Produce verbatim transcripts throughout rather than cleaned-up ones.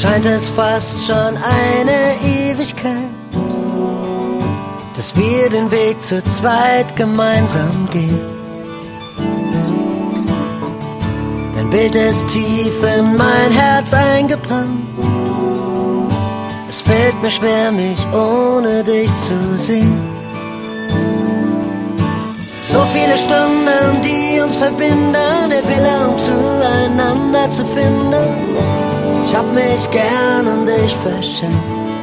scheint es fast schon eine Ewigkeit, dass wir den Weg zu zweit gemeinsam gehen. Dein Bild ist tief in mein Herz eingebrannt. Es fällt mir schwer, mich ohne dich zu sehen. So viele Stunden, die uns verbinden, der Wille, um zueinander zu finden. Ich hab mich gern an dich verschenkt.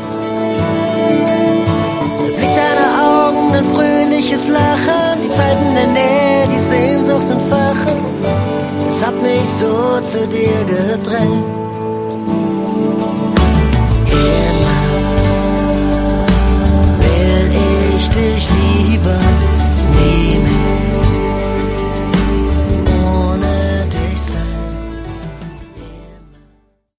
Der Blick deiner Augen, ein fröhliches Lachen, die Zeiten der Nähe, die Sehnsucht entfachen. Es hat mich so zu dir gedrängt.